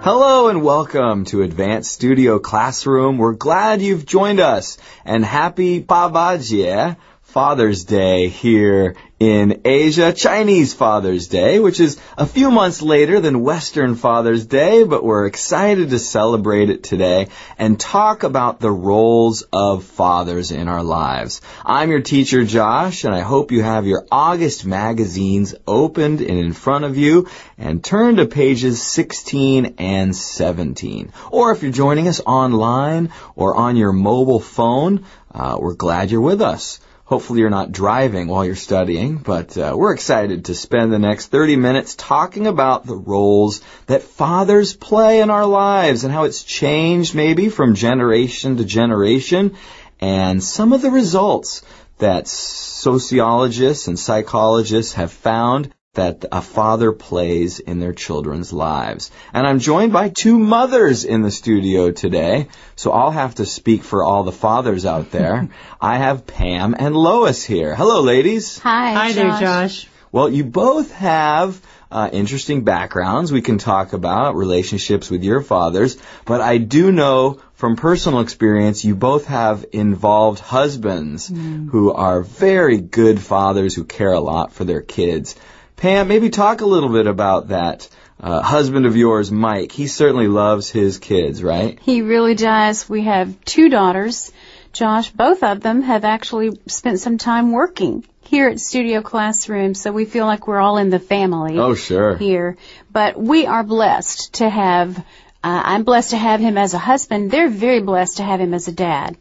Hello and welcome to Advanced Studio Classroom. We're glad you've joined us, and happy Babajie, Father's Day here in Asia, Chinese Father's Day, which is a few months later than Western Father's Day, but we're excited to celebrate it today and talk about the roles of fathers in our lives. I'm your teacher, Josh, and I hope you have your August magazines opened and in front of you and turn to pages 16 and 17. Or if you're joining us online or on your mobile phone, we're glad you're with us. Hopefully you're not driving while you're studying, but we're excited to spend the next 30 minutes talking about the roles that fathers play in our lives and how it's changed maybe from generation to generation, and some of the results that sociologists and psychologists have found that a father plays in their children's lives. And I'm joined by two mothers in the studio today, so I'll have to speak for all the fathers out there. I have Pam and Lois here. Hello, ladies. Hi there, Josh. Well, you both have interesting backgrounds we can talk about, relationships with your fathers, but I do know from personal experience you both have involved husbands who are very good fathers who care a lot for their kids. Pam, maybe talk a little bit about that husband of yours, Mike. He certainly loves his kids, right? He really does. We have two daughters. Josh, both of them have actually spent some time working here at Studio Classroom, so we feel like we're all in the family. Oh, sure. Here. But we are blessed to have, I'm blessed to have him as a husband. They're very blessed to have him as a dad.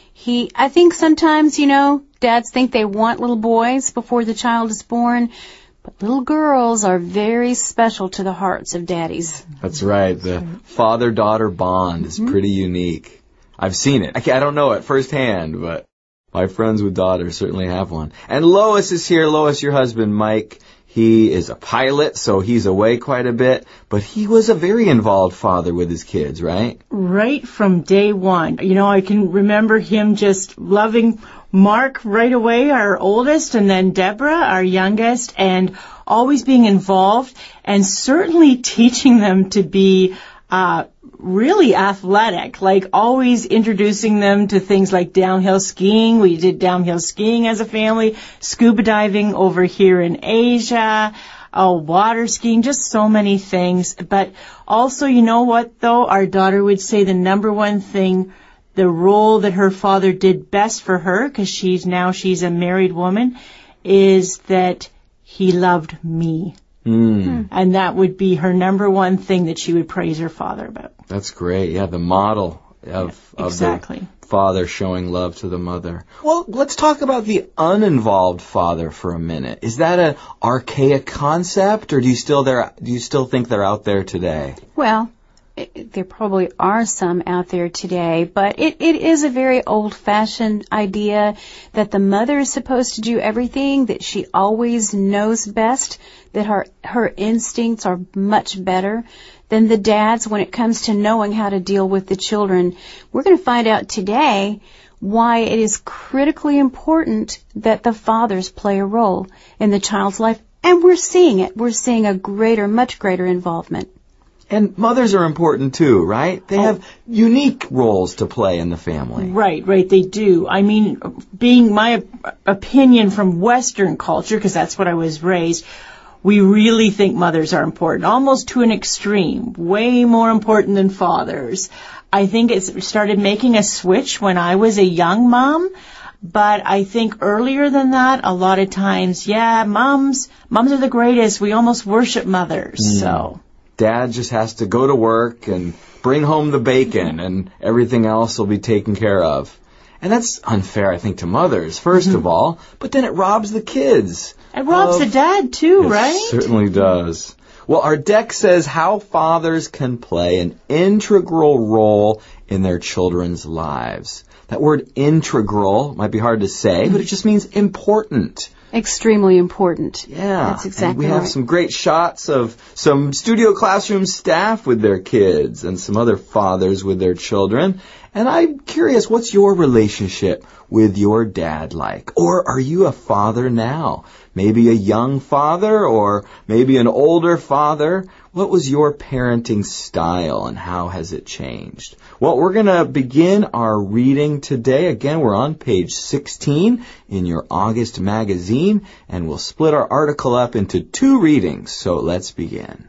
I think sometimes, dads think they want little boys before the child is born. But little girls are very special to the hearts of daddies. That's right. The father-daughter bond is pretty unique. I've seen it. I don't know it firsthand, but my friends with daughters certainly have one. And Lois is here. Lois, your husband, Mike, he is a pilot, so he's away quite a bit. But he was a very involved father with his kids, right? Right from day one. I can remember him just loving Mark right away, our oldest, and then Deborah, our youngest, and always being involved and certainly teaching them to be really athletic, like always introducing them to things like downhill skiing. We did downhill skiing as a family, scuba diving over here in Asia, water skiing, just so many things. But also, you know what, though? Our daughter would say the number one thing, the role that her father did best for her, because she's a married woman, is that he loved me. And that would be her number one thing that she would praise her father about. That's great. Yeah, the model of the father showing love to the mother. Well, let's talk about the uninvolved father for a minute. Is that an archaic concept, or do you still think they're out there today? Well, there probably are some out there today, but it is a very old-fashioned idea that the mother is supposed to do everything, that she always knows best, that her instincts are much better than the dads when it comes to knowing how to deal with the children. We're going to find out today why it is critically important that the fathers play a role in the child's life, and we're seeing it. We're seeing a much greater involvement. And mothers are important too, right? They have unique roles to play in the family. Right, they do. I mean, being my opinion from Western culture, because that's what I was raised, we really think mothers are important, almost to an extreme, way more important than fathers. I think it started making a switch when I was a young mom, but I think earlier than that, a lot of times, moms are the greatest. We almost worship mothers, so... Dad just has to go to work and bring home the bacon, and everything else will be taken care of. And that's unfair, I think, to mothers, first of all, but then it robs the kids. It robs the dad, too, right? It certainly does. Well, our deck says how fathers can play an integral role in their children's lives. That word integral might be hard to say, but it just means important. Extremely important. Yeah. That's exactly right. We have some great shots of some Studio Classroom staff with their kids and some other fathers with their children. And I'm curious, what's your relationship with your dad like? Or are you a father now? Maybe a young father or maybe an older father? What was your parenting style and how has it changed? Well, we're going to begin our reading today. Again, we're on page 16 in your August magazine, and we'll split our article up into 2 readings. So let's begin.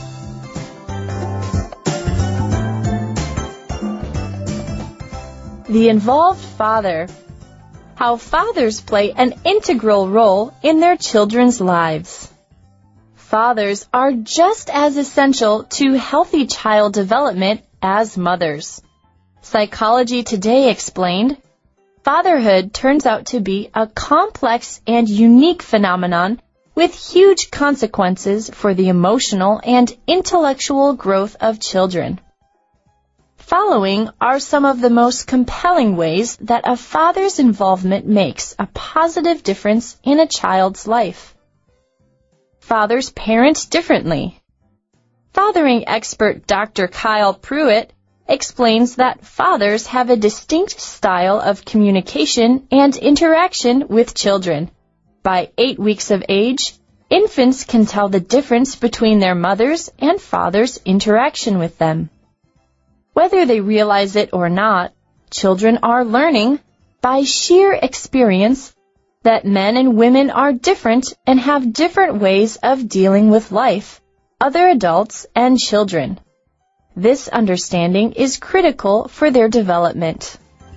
The Involved Father. How fathers play an integral role in their children's lives. Fathers are just as essential to healthy child development as mothers. Psychology Today explained, fatherhood turns out to be a complex and unique phenomenon with huge consequences for the emotional and intellectual growth of children. Following are some of the most compelling ways that a father's involvement makes a positive difference in a child's life. Fathers parent differently. Fathering expert Dr. Kyle Pruitt explains that fathers have a distinct style of communication and interaction with children. By 8 weeks of age, infants can tell the difference between their mother's and father's interaction with them. Whether they realize it or not, children are learning, by sheer experience, that men and women are different and have different ways of dealing with life, other adults, and children. This understanding is critical for their development.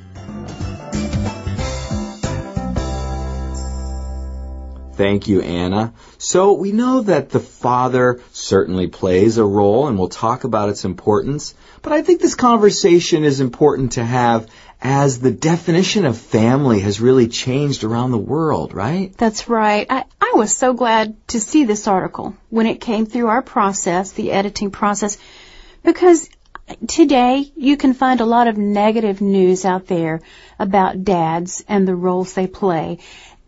Thank you, Anna. So we know that the father certainly plays a role, and we'll talk about its importance. But I think this conversation is important to have as the definition of family has really changed around the world, right? That's right. I was so glad to see this article when it came through our process, the editing process, because today you can find a lot of negative news out there about dads and the roles they play.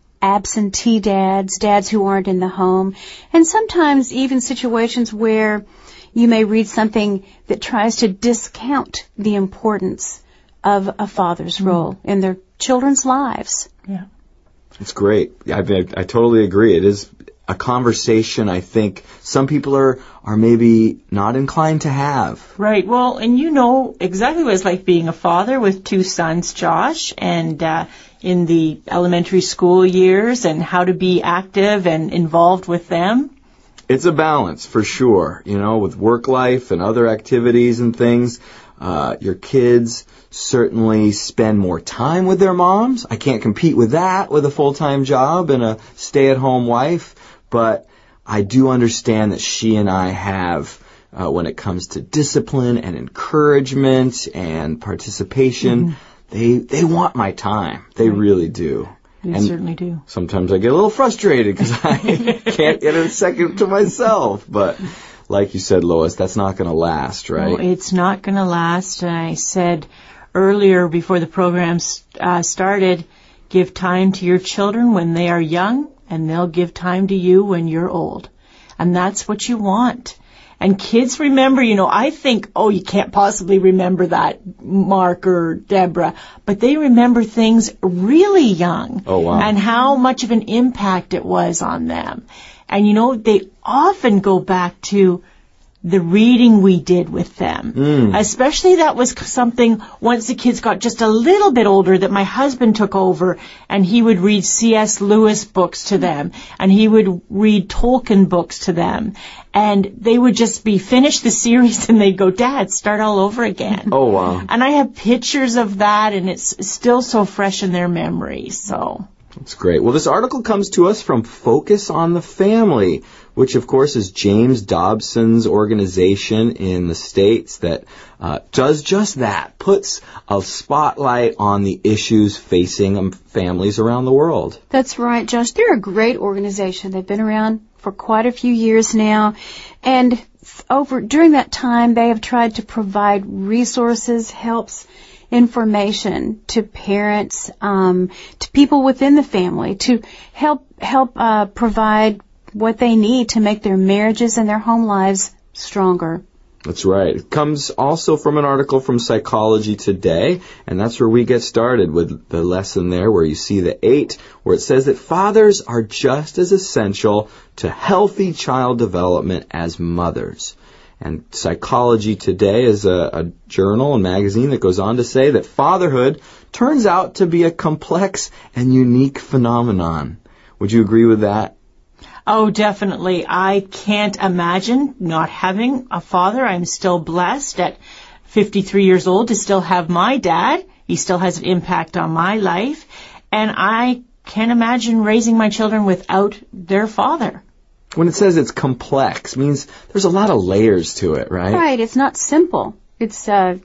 Absentee dads, dads who aren't in the home, and sometimes even situations where you may read something that tries to discount the importance of a father's role in their children's lives. Yeah. It's great. I totally agree. It is a conversation I think some people are maybe not inclined to have. Right. Well, and you know exactly what it's like being a father with 2 sons, Josh, and in the elementary school years, and how to be active and involved with them. It's a balance for sure, with work life and other activities and things. Your kids certainly spend more time with their moms. I can't compete with that with a full-time job and a stay-at-home wife, but I do understand that she and I have, when it comes to discipline and encouragement and participation, they want my time. They really do. They certainly do. Sometimes I get a little frustrated because I can't get a second to myself. But like you said, Lois, that's not going to last, right? No, it's not going to last. And I said earlier before the program started, give time to your children when they are young, and they'll give time to you when you're old. And that's what you want. And kids remember, I think, you can't possibly remember that, Mark or Deborah, but they remember things really young. Oh, wow. And how much of an impact it was on them. And, they often go back to the reading we did with them. Especially that was something, once the kids got just a little bit older, that my husband took over, and he would read C.S. Lewis books to them, and he would read Tolkien books to them. And they would just be finished the series, and they'd go, Dad, start all over again. Oh, wow. And I have pictures of that, and it's still so fresh in their memories, so. That's great. Well, this article comes to us from Focus on the Family, which, of course, is James Dobson's organization in the States that does just that, puts a spotlight on the issues facing families around the world. That's right, Josh. They're a great organization. They've been around for quite a few years now, and during that time, they have tried to provide resources, helps, information to parents, to people within the family, to help provide what they need to make their marriages and their home lives stronger. That's right. It comes also from an article from Psychology Today, and that's where we get started with the lesson there where you see the 8, where it says that fathers are just as essential to healthy child development as mothers. And Psychology Today is a journal and magazine that goes on to say that fatherhood turns out to be a complex and unique phenomenon. Would you agree with that? Oh, definitely. I can't imagine not having a father. I'm still blessed at 53 years old to still have my dad. He still has an impact on my life. And I can't imagine raising my children without their father. When it says it's complex, it means there's a lot of layers to it, right? Right. It's not simple. It's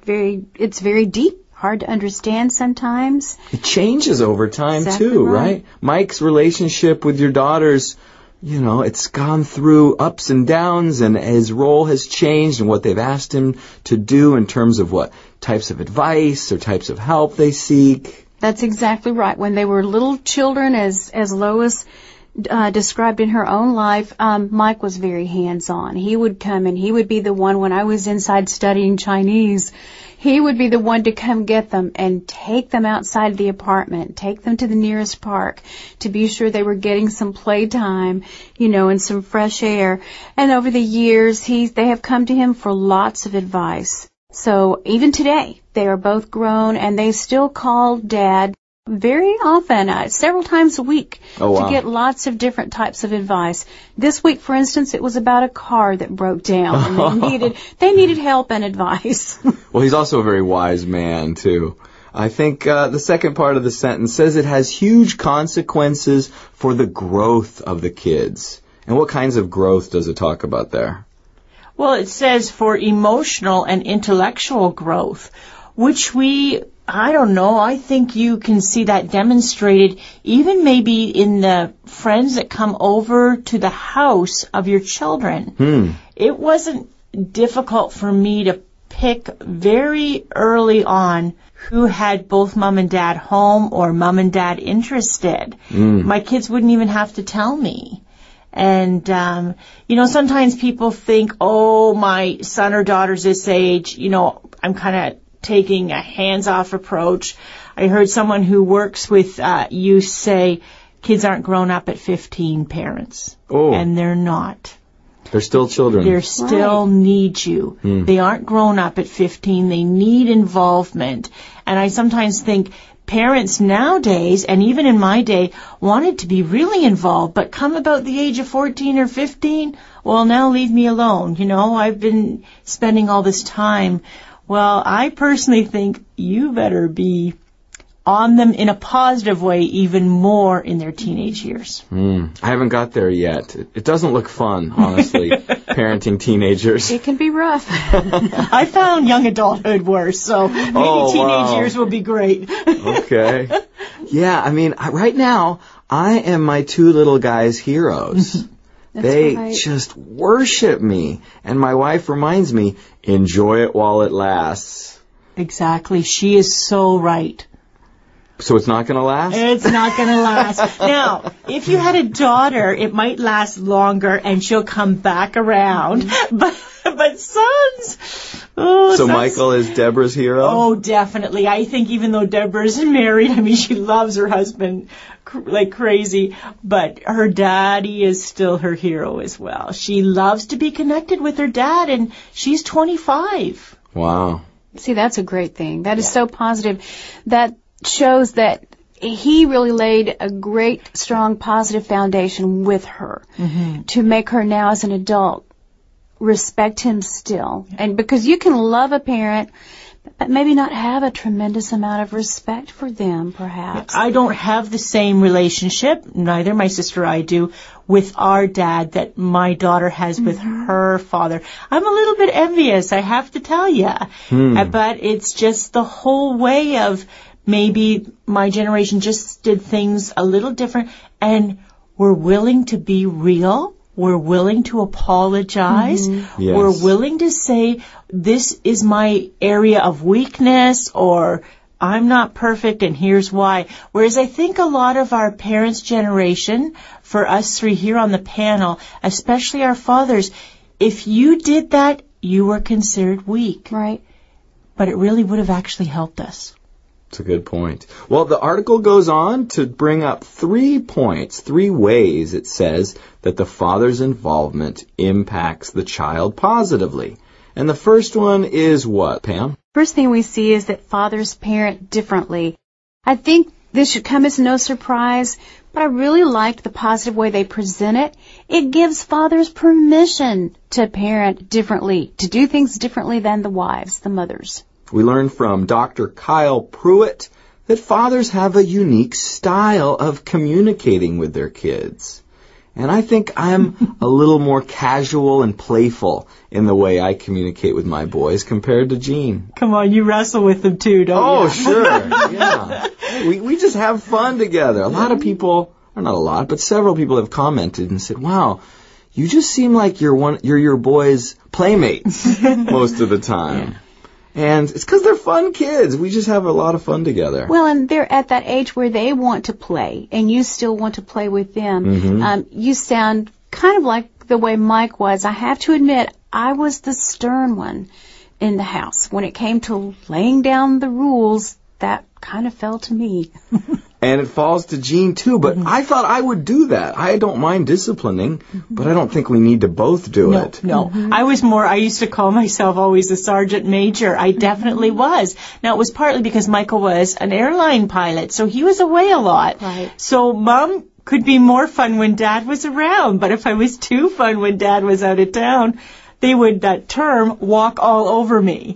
very deep. Hard to understand sometimes. It changes over time, Exactly too, right. right? Mike's relationship with your daughters, it's gone through ups and downs, and his role has changed and what they've asked him to do in terms of what types of advice or types of help they seek. That's exactly right. When they were little children, as Lois described in her own life, Mike was very hands-on. He would come and he would be the one, when I was inside studying Chinese, he would be the one to come get them and take them outside the apartment, take them to the nearest park to be sure they were getting some playtime, and some fresh air. And over the years, they have come to him for lots of advice. So even today, they are both grown and they still call Dad very often, several times a week, to get lots of different types of advice. This week, for instance, it was about a car that broke down, and they needed help and advice. Well, he's also a very wise man, too. I think the second part of the sentence says it has huge consequences for the growth of the kids. And what kinds of growth does it talk about there? Well, it says for emotional and intellectual growth, which I think you can see that demonstrated even maybe in the friends that come over to the house of your children. It wasn't difficult for me to pick very early on who had both mom and dad home or mom and dad interested. My kids wouldn't even have to tell me. And, sometimes people think, oh, my son or daughter's this age, I'm kind of taking a hands-off approach. I heard someone who works with youth say kids aren't grown up at 15, parents. Oh. And they're not. They're still children. They still need you. They aren't grown up at 15. They need involvement. And I sometimes think parents nowadays, and even in my day, wanted to be really involved, but come about the age of 14 or 15, well, now leave me alone. I've been spending all this time. Well, I personally think you better be on them in a positive way even more in their teenage years. I haven't got there yet. It doesn't look fun, honestly, parenting teenagers. It can be rough. I found young adulthood worse, so maybe teenage years will be great. Okay. Yeah, right now, I am my 2 little guys' heroes. They right. just worship me. And my wife reminds me, enjoy it while it lasts. Exactly. She is so right. So it's not going to last? It's not going to last. Now, if you had a daughter, it might last longer and she'll come back around. But sons... So Michael is Deborah's hero? Oh, definitely. I think even though Deborah's married, she loves her husband like crazy, but her daddy is still her hero as well. She loves to be connected with her dad, and she's 25. Wow. See, that's a great thing. That is so positive. That shows that he really laid a great, strong, positive foundation with her to make her now as an adult respect him still. And because you can love a parent, but maybe not have a tremendous amount of respect for them, perhaps. I don't have the same relationship, neither my sister or I do, with our dad that my daughter has with her father. I'm a little bit envious, I have to tell you. But it's just the whole way of maybe my generation just did things a little different, and we're willing to be real. We're willing to apologize. Yes. We're willing to say, this is my area of weakness, or I'm not perfect and here's why. Whereas I think a lot of our parents' generation, for us 3 here on the panel, especially our fathers, if you did that you were considered weak. Right. But it really would have actually helped us. That's a good point. Well, the article goes on to bring up 3 points, 3 ways it says that the father's involvement impacts the child positively. And the first one is what, Pam? First thing we see is that fathers parent differently. I think this should come as no surprise, but I really liked the positive way they present it. It gives fathers permission to parent differently, to do things differently than the wives, the mothers. We learned from Dr. Kyle Pruitt that fathers have a unique style of communicating with their kids. And I think I'm a little more casual and playful in the way I communicate with my boys compared to Jean. Come on, you wrestle with them too, don't you? Oh, sure. Yeah. We just have fun together. A lot of people, or not a lot, but several people have commented and said, wow, you just seem like you're your boys' playmate most of the time. Yeah. And it's because they're fun kids. We just have a lot of fun together. Well, and they're at that age where they want to play, and you still want to play with them. Mm-hmm. You sound kind of like the way Mike was. I have to admit, I was the stern one in the house. When it came to laying down the rules, that kind of fell to me. And it falls to Jean, too. But I thought I would do that. I don't mind disciplining, but I don't think we need to both do it. No. I used to call myself always a sergeant major. I definitely was. Now, it was partly because Michael was an airline pilot, so he was away a lot. Right. So Mom could be more fun when Dad was around. But if I was too fun when Dad was out of town, they would, that term, walk all over me.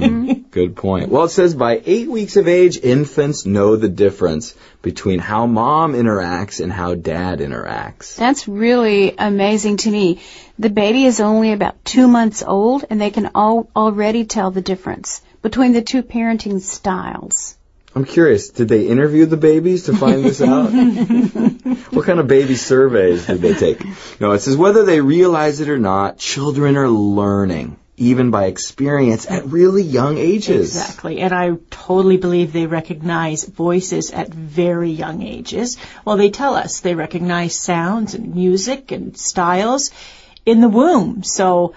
Good point. Well, it says by 8 weeks of age, infants know the difference between how mom interacts and how dad interacts. That's really amazing to me. The baby is only about 2 months old, and they can already tell the difference between the two parenting styles. I'm curious, did they interview the babies to find this out? What kind of baby surveys did they take? No, it says whether they realize it or not, children are learning, even by experience at really young ages. Exactly, and I totally believe they recognize voices at very young ages. Well, they tell us they recognize sounds and music and styles in the womb. So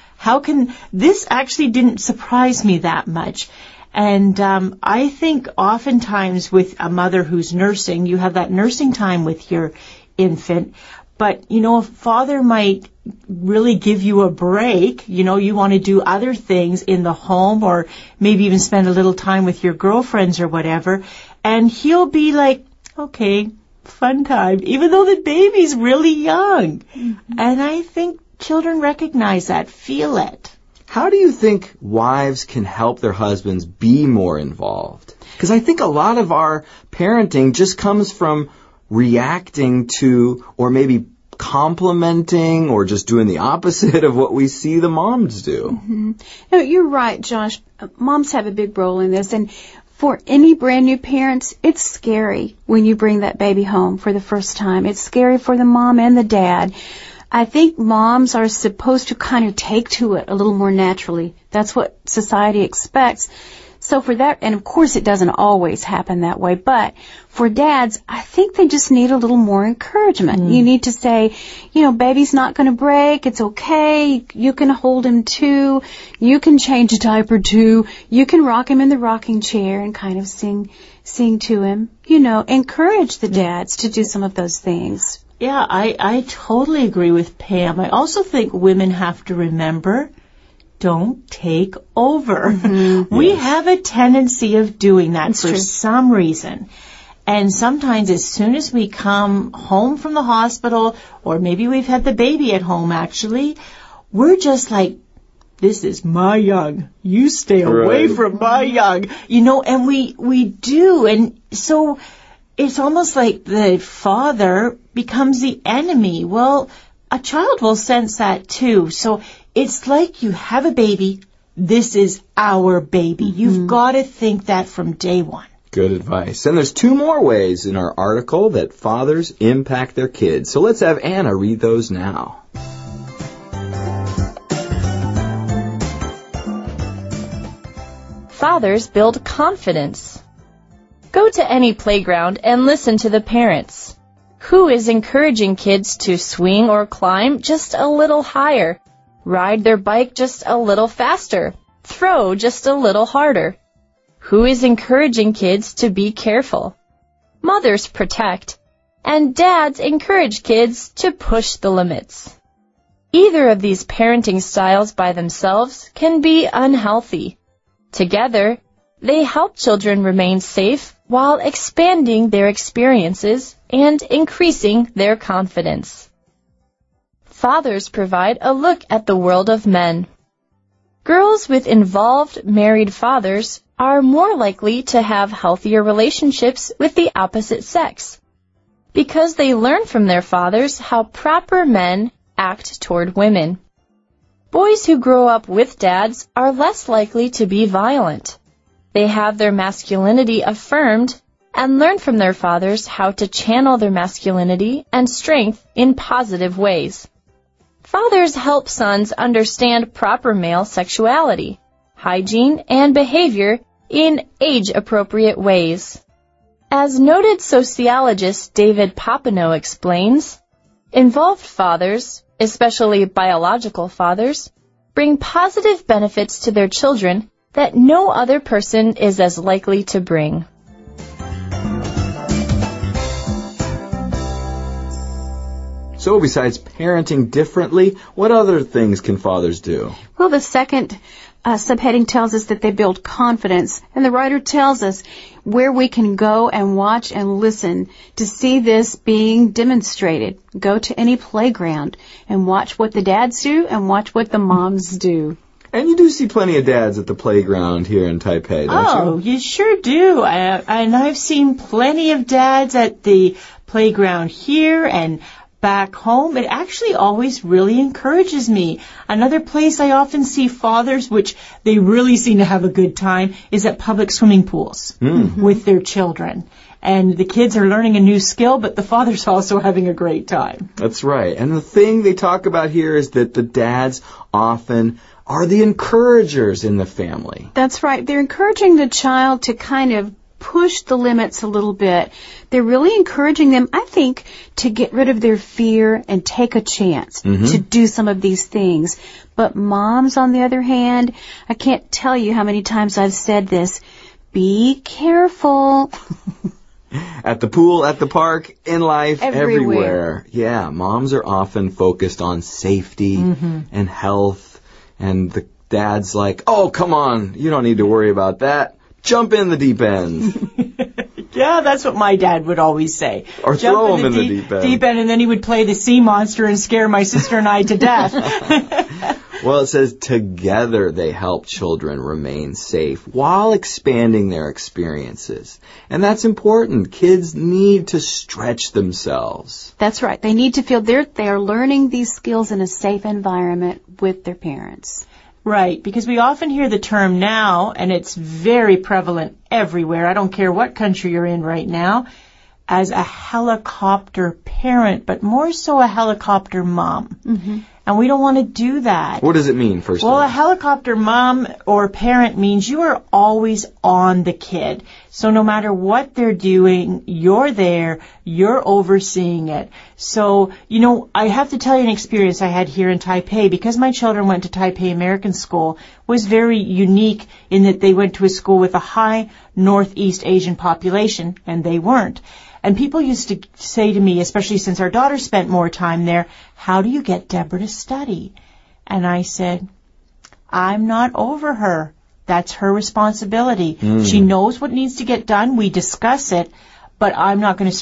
this actually didn't surprise me that much. And I think oftentimes with a mother who's nursing, you have that nursing time with your infant. But, a father might really give you a break. You want to do other things in the home or maybe even spend a little time with your girlfriends or whatever. And he'll be like, okay, fun time, even though the baby's really young. Mm-hmm. And I think children recognize that, feel it. How do you think wives can help their husbands be more involved? Because I think a lot of our parenting just comes from reacting to or maybe complimenting or just doing the opposite of what we see the moms do. Mm-hmm. No, you're right, Josh. Moms have a big role in this. And for any brand new parents, it's scary when you bring that baby home for the first time. It's scary for the mom and the dad. I think moms are supposed to kind of take to it a little more naturally. That's what society expects. So for that, and of course it doesn't always happen that way, but for dads, I think they just need a little more encouragement. You need to say, baby's not going to break. It's okay. You can hold him too. You can change a diaper too. You can rock him in the rocking chair and kind of sing to him. Encourage the dads to do some of those things. Yeah, I totally agree with Pam. I also think women have to remember, don't take over. Mm-hmm. We have a tendency of doing that. That's for true. Some reason. And sometimes as soon as we come home from the hospital, or maybe we've had the baby at home actually, we're just like, this is my young. You stay away from my young. And we do. And so it's almost like the father becomes the enemy. Well, a child will sense that too. So it's like you have a baby. This is our baby. Mm-hmm. You've got to think that from day one. Good advice. And there's 2 more ways in our article that fathers impact their kids. So let's have Anna read those now. Fathers build confidence. Go to any playground and listen to the parents. Who is encouraging kids to swing or climb just a little higher? ride their bike just a little faster, throw just a little harder. Who is encouraging kids to be careful? Mothers protect, and dads encourage kids to push the limits. Either of these parenting styles by themselves can be unhealthy. Together, they help children remain safe while expanding their experiences and increasing their confidence. Fathers provide a look at the world of men. Girls with involved married fathers are more likely to have healthier relationships with the opposite sex, because they learn from their fathers how proper men act toward women. Boys who grow up with dads are less likely to be violent. They have their masculinity affirmed and learn from their fathers how to channel their masculinity and strength in positive ways. Fathers help sons understand proper male sexuality, hygiene, and behavior in age-appropriate ways. As noted sociologist David Papineau explains, involved fathers, especially biological fathers, bring positive benefits to their children that no other person is as likely to bring. So besides parenting differently, what other things can fathers do? Well, the second subheading tells us that they build confidence, and the writer tells us where we can go and watch and listen to see this being demonstrated. Go to any playground and watch what the dads do and watch what the moms do. And you do see plenty of dads at the playground here in Taipei, don't you? Oh, you sure do. And I've seen plenty of dads at the playground here and back home. It actually always really encourages me. Another place I often see fathers, which they really seem to have a good time, is at public swimming pools with their children. And the kids are learning a new skill, but the father's also having a great time. That's right. And the thing they talk about here is that the dads often are the encouragers in the family. That's right. They're encouraging the child to kind of push the limits a little bit. They're really encouraging them, I think, to get rid of their fear and take a chance to do some of these things. But moms, on the other hand, I can't tell you how many times I've said this, be careful. At the pool, at the park, in life, Everywhere. Yeah, moms are often focused on safety and health, and the dad's like, oh, come on, you don't need to worry about that. Jump in the deep end. Yeah, that's what my dad would always say. Or throw him in the deep end. And then he would play the sea monster and scare my sister and I to death. Well, it says together they help children remain safe while expanding their experiences. And that's important. Kids need to stretch themselves. That's right. They need to feel they are learning these skills in a safe environment with their parents. Right, because we often hear the term now, and it's very prevalent everywhere. I don't care what country you're in right now, as a helicopter parent, but more so a helicopter mom. And we don't want to do that. What does it mean, first of all? Well, a helicopter mom or parent means you are always on the kid. So no matter what they're doing, you're there, you're overseeing it. So, you know, I have to tell you an experience I had here in Taipei, because my children went to Taipei American School, was very unique in that they went to a school with a high Northeast Asian population, and they weren't. And people used to say to me, especially since our daughter spent more time there, how do you get Deborah to study? And I said, I'm not over her. That's her responsibility. She knows what needs to get done. We discuss it, but I'm not going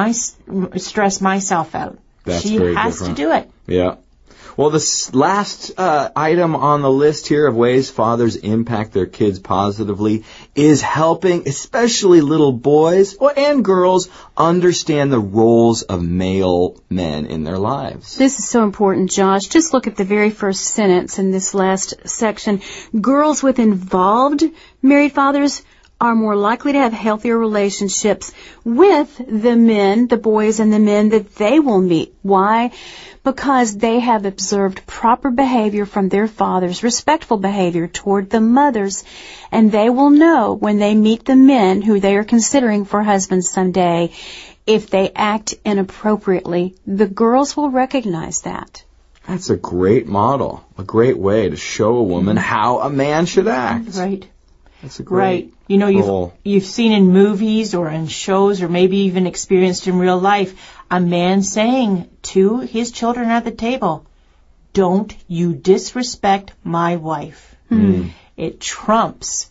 to stress myself out. She has to do it. Yeah. Well, this last item on the list here of ways fathers impact their kids positively is helping especially little boys and girls understand the roles of male men in their lives. This is so important, Josh. Just look at the very first sentence in this last section. Girls with involved married fathers are more likely to have healthier relationships with the men, the boys and the men that they will meet. Why? Because they have observed proper behavior from their fathers, respectful behavior toward the mothers, and they will know when they meet the men who they are considering for husbands someday, if they act inappropriately. The girls will recognize that. That's a great model, a great way to show a woman how a man should act. Right. That's a great You know, role. you've seen in movies or in shows or maybe even experienced in real life a man saying to his children at the table, "Don't you disrespect my wife." It trumps,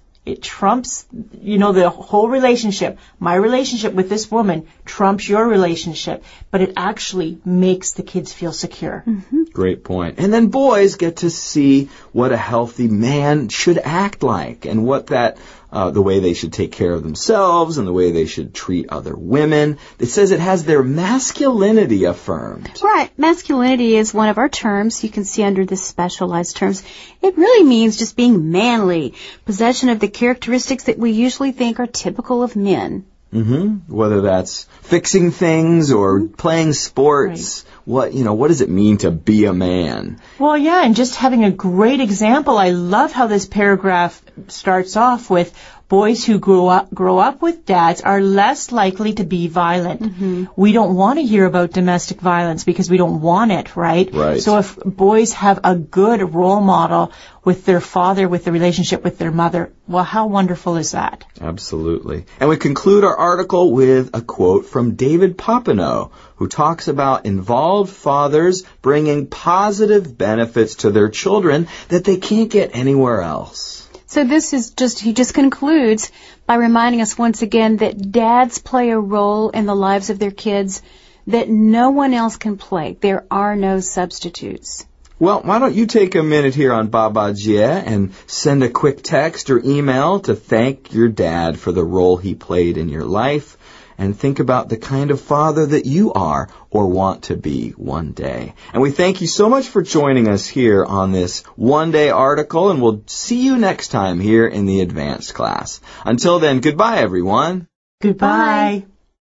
you know, the whole relationship. My relationship with this woman trumps your relationship, but it actually makes the kids feel secure. Great point. And then boys get to see what a healthy man should act like and what the way they should take care of themselves and the way they should treat other women. It says it has their masculinity affirmed. Right. Masculinity is one of our terms you can see under the specialized terms. It really means just being manly, possession of the characteristics that we usually think are typical of men. Whether that's fixing things or playing sports, what does it mean to be a man? Well, yeah, and just having a great example. I love how this paragraph starts off with boys who grow up with dads are less likely to be violent. We don't want to hear about domestic violence because we don't want it, right? Right. So if boys have a good role model with their father, with the relationship with their mother, well, how wonderful is that? Absolutely. And we conclude our article with a quote from David Papineau, who talks about involved fathers bringing positive benefits to their children that they can't get anywhere else. So he just concludes by reminding us once again that dads play a role in the lives of their kids that no one else can play. There are no substitutes. Well, why don't you take a minute here on Baba Jie and send a quick text or email to thank your dad for the role he played in your life, and think about the kind of father that you are or want to be one day. And we thank you so much for joining us here on this one-day article, and we'll see you next time here in the advanced class. Until then, goodbye, everyone. Goodbye.